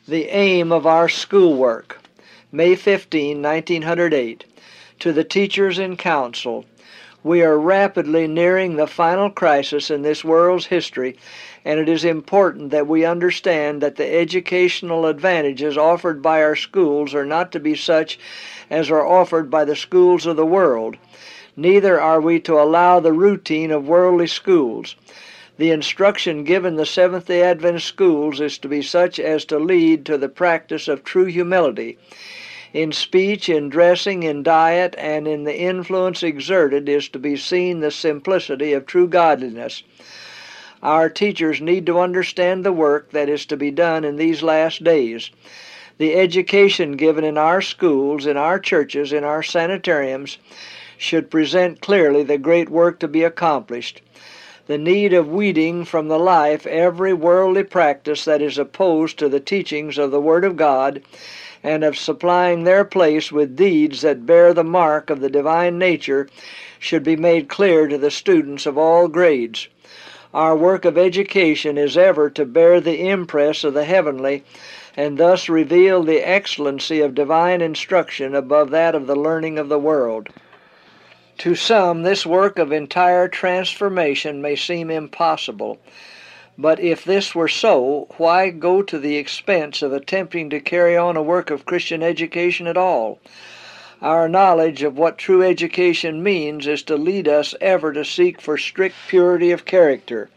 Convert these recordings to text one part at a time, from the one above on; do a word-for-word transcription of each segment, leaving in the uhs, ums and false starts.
The aim of our schoolwork. May fifteenth, nineteen oh eight. To the teachers in council. We are rapidly nearing the final crisis in this world's history, and it is important that we understand that the educational advantages offered by our schools are not to be such as are offered by the schools of the world. Neither are we to allow the routine of worldly schools. The instruction given the Seventh-day Adventist schools is to be such as to lead to the practice of true humility. In speech, in dressing, in diet, and in the influence exerted is to be seen the simplicity of true godliness. Our teachers need to understand the work that is to be done in these last days. The education given in our schools, in our churches, in our sanitariums should present clearly the great work to be accomplished. The need of weeding from the life every worldly practice that is opposed to the teachings of the Word of God, and of supplying their place with deeds that bear the mark of the divine nature, should be made clear to the students of all grades. Our work of education is ever to bear the impress of the heavenly, and thus reveal the excellency of divine instruction above that of the learning of the world. To some, this work of entire transformation may seem impossible, but if this were so, why go to the expense of attempting to carry on a work of Christian education at all? Our knowledge of what true education means is to lead us ever to seek for strict purity of character.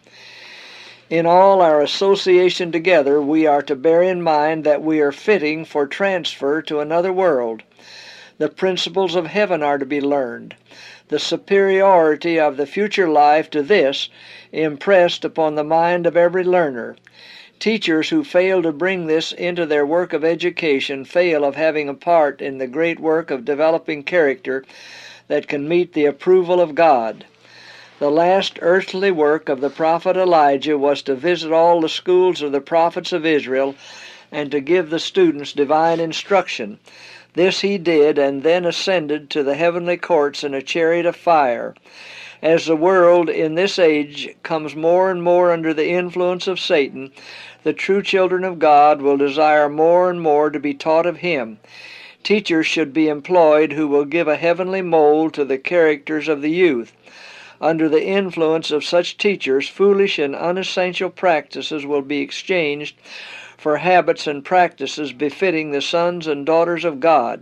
In all our association together, we are to bear in mind that we are fitting for transfer to another world. The principles of heaven are to be learned. The superiority of the future life to this impressed upon the mind of every learner. Teachers who fail to bring this into their work of education fail of having a part in the great work of developing character that can meet the approval of God. The last earthly work of the prophet Elijah was to visit all the schools of the prophets of Israel and to give the students divine instruction. This he did, and then ascended to the heavenly courts in a chariot of fire. As the world in this age comes more and more under the influence of Satan, the true children of God will desire more and more to be taught of him. Teachers should be employed who will give a heavenly mold to the characters of the youth. Under the influence of such teachers, foolish and unessential practices will be exchanged for habits and practices befitting the sons and daughters of God.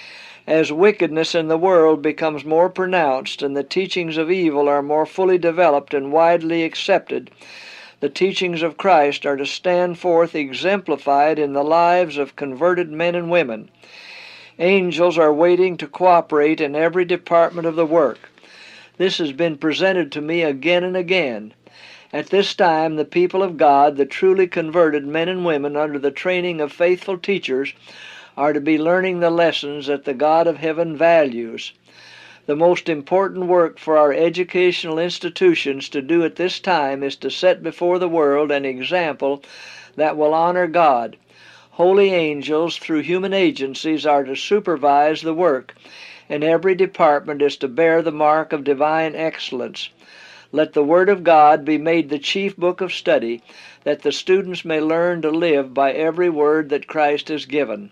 As wickedness in the world becomes more pronounced and the teachings of evil are more fully developed and widely accepted, the teachings of Christ are to stand forth exemplified in the lives of converted men and women. Angels are waiting to cooperate in every department of the work. This has been presented to me again and again. At this time, the people of God, the truly converted men and women under the training of faithful teachers, are to be learning the lessons that the God of heaven values. The most important work for our educational institutions to do at this time is to set before the world an example that will honor God. Holy angels, through human agencies, are to supervise the work, and every department is to bear the mark of divine excellence. Let the Word of God be made the chief book of study, that the students may learn to live by every word that Christ has given.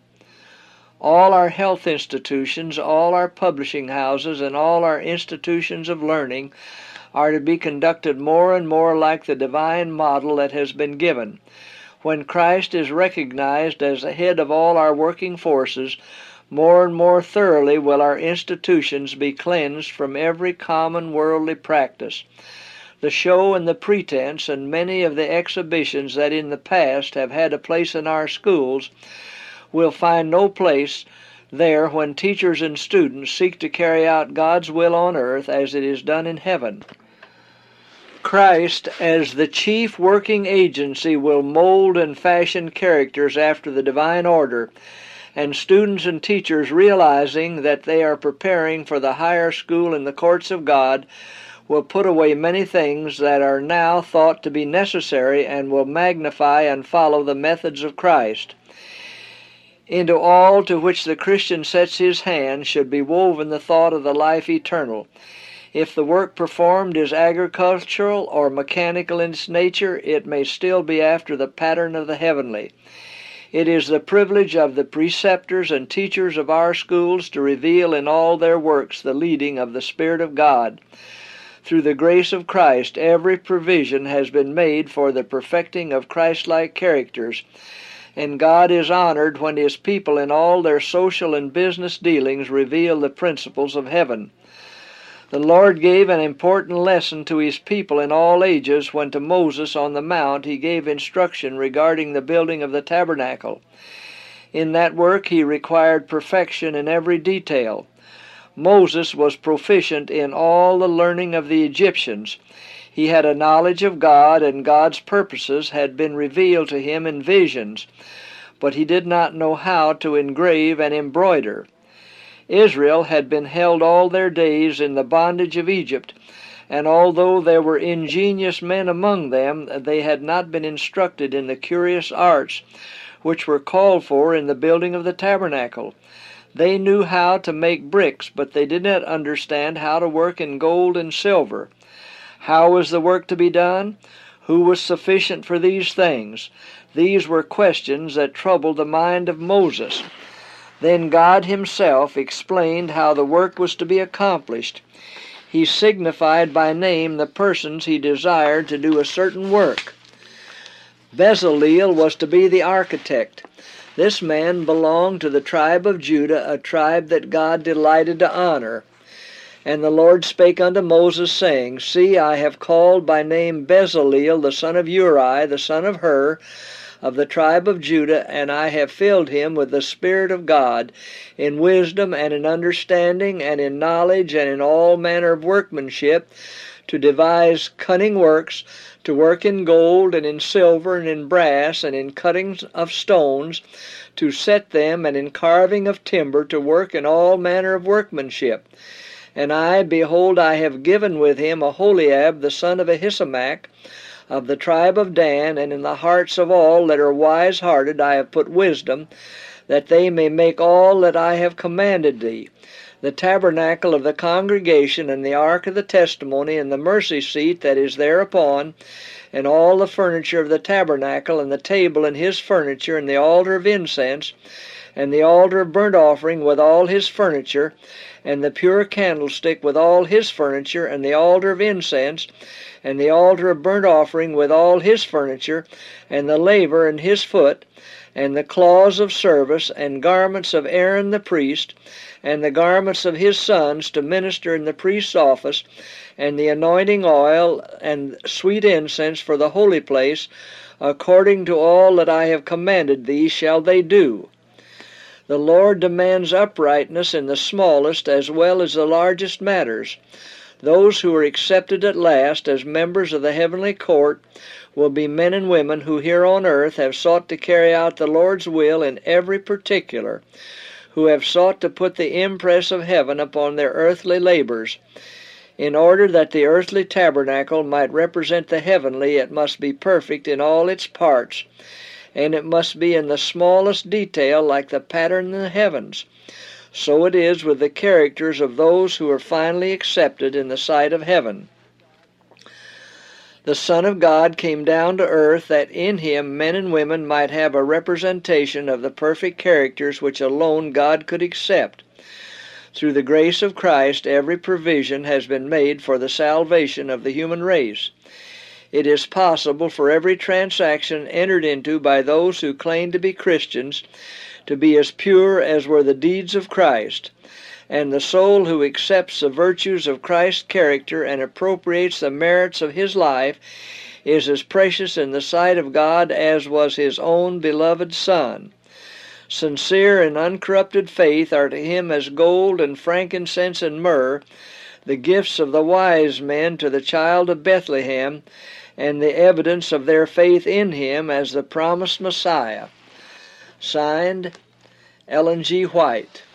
All our health institutions, all our publishing houses, and all our institutions of learning are to be conducted more and more like the divine model that has been given. When Christ is recognized as the head of all our working forces, more and more thoroughly will our institutions be cleansed from every common worldly practice. The show and the pretense and many of the exhibitions that in the past have had a place in our schools will find no place there when teachers and students seek to carry out God's will on earth as it is done in heaven. Christ, as the chief working agency, will mold and fashion characters after the divine order, and students and teachers, realizing that they are preparing for the higher school in the courts of God, will put away many things that are now thought to be necessary and will magnify and follow the methods of Christ. Into all to which the Christian sets his hand should be woven the thought of the life eternal. If the work performed is agricultural or mechanical in its nature, it may still be after the pattern of the heavenly. It is the privilege of the preceptors and teachers of our schools to reveal in all their works the leading of the Spirit of God. Through the grace of Christ, every provision has been made for the perfecting of Christ-like characters, and God is honored when His people in all their social and business dealings reveal the principles of heaven. The Lord gave an important lesson to His people in all ages when to Moses on the mount He gave instruction regarding the building of the tabernacle. In that work He required perfection in every detail. Moses was proficient in all the learning of the Egyptians. He had a knowledge of God, and God's purposes had been revealed to him in visions, but he did not know how to engrave and embroider. Israel had been held all their days in the bondage of Egypt, and although there were ingenious men among them, they had not been instructed in the curious arts which were called for in the building of the tabernacle. They knew how to make bricks, but they did not understand how to work in gold and silver. How was the work to be done? Who was sufficient for these things? These were questions that troubled the mind of Moses. Then God Himself explained how the work was to be accomplished. He signified by name the persons He desired to do a certain work. Bezaleel was to be the architect. This man belonged to the tribe of Judah, a tribe that God delighted to honor. And the Lord spake unto Moses, saying, See, I have called by name Bezaleel, the son of Uri, the son of Hur, of the tribe of Judah, and I have filled him with the Spirit of God, in wisdom and in understanding and in knowledge and in all manner of workmanship, to devise cunning works, to work in gold and in silver and in brass and in cuttings of stones, to set them, and in carving of timber, to work in all manner of workmanship. And I, behold, I have given with him Aholiab, the son of Ahisamach, of the tribe of Dan, and in the hearts of all that are wise-hearted I have put wisdom, that they may make all that I have commanded thee, the tabernacle of the congregation, and the ark of the testimony, and the mercy seat that is thereupon, and all the furniture of the tabernacle, and the table and his furniture, and the altar of incense, and the altar of burnt offering with all his furniture, and the pure candlestick with all his furniture, and the altar of incense, and the altar of burnt offering with all his furniture, and the laver and his foot, and the cloths of service, and garments of Aaron the priest, and the garments of his sons to minister in the priest's office, and the anointing oil, and sweet incense for the holy place, according to all that I have commanded thee shall they do. The Lord demands uprightness in the smallest as well as the largest matters. Those who are accepted at last as members of the heavenly court will be men and women who here on earth have sought to carry out the Lord's will in every particular, who have sought to put the impress of heaven upon their earthly labors. In order that the earthly tabernacle might represent the heavenly, it must be perfect in all its parts, and it must be in the smallest detail like the pattern in the heavens. So it is with the characters of those who are finally accepted in the sight of heaven. The Son of God came down to earth that in him men and women might have a representation of the perfect characters which alone God could accept. Through the grace of Christ, every provision has been made for the salvation of the human race. It is possible for every transaction entered into by those who claim to be Christians to be as pure as were the deeds of Christ, and the soul who accepts the virtues of Christ's character and appropriates the merits of his life is as precious in the sight of God as was his own beloved Son. Sincere and uncorrupted faith are to him as gold and frankincense and myrrh, the gifts of the wise men to the child of Bethlehem, and the evidence of their faith in him as the promised Messiah. Signed, Ellen G. White.